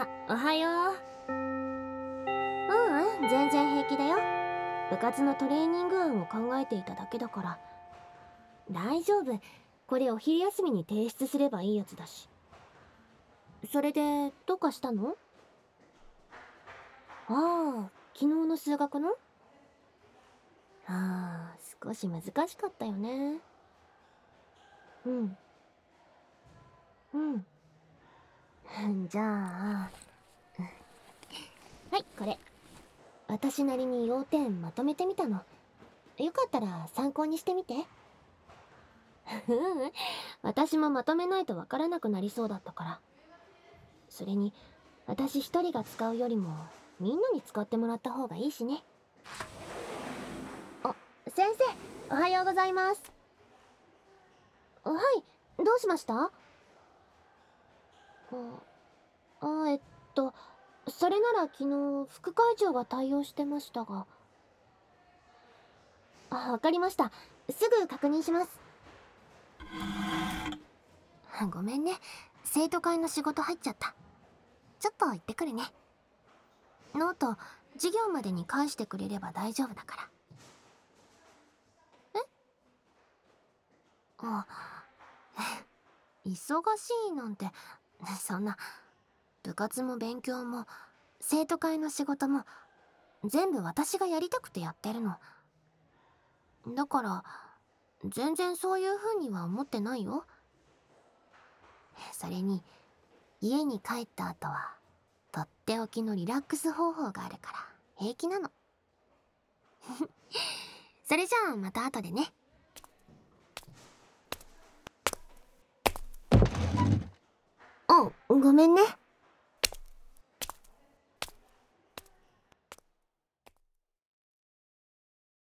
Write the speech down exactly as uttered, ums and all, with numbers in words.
あ、おはよう。ううん、全然平気だよ。部活のトレーニング案を考えていただけだから。大丈夫。これお昼休みに提出すればいいやつだし。それで、どうかしたの？ああ、昨日の数学の？ああ、少し難しかったよね。うん。うん。じゃあ、はい、これ。私なりに要点まとめてみたの。よかったら参考にしてみて。ううん、私もまとめないとわからなくなりそうだったから。それに、私一人が使うよりも、みんなに使ってもらった方がいいしね。あ、先生、おはようございます。はい、どうしました？あ、あ、えっと、それなら昨日、副会長が対応してましたが。あ、わかりました。すぐ確認します。ごめんね。生徒会の仕事入っちゃった。ちょっと行ってくるね。ノート、授業までに返してくれれば大丈夫だから。え？あ、忙しいなんて、そんな、部活も勉強も、生徒会の仕事も、全部私がやりたくてやってるの。だから、全然そういう風には思ってないよ。それに、家に帰った後は、とっておきのリラックス方法があるから、平気なの。それじゃあまた後でね。あ、ごめんね。